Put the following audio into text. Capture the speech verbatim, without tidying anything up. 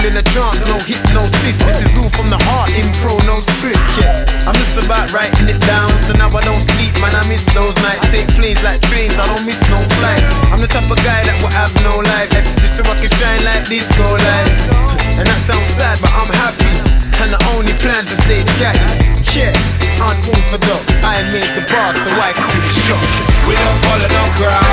in a trance, no hypnosis. This is all from the heart, impro, no script, yeah. I'm just about writing it down, so now I don't sleep, man, I miss those nights. Take planes like trains, I don't miss no flights. I'm the type of guy that will have no life, just so I can shine like disco lights. And that sounds sad, but I'm happy, and the only plan's to stay scatty. Yeah, unorthodox, I made the bar, so I call the shots. We don't follow no crowd.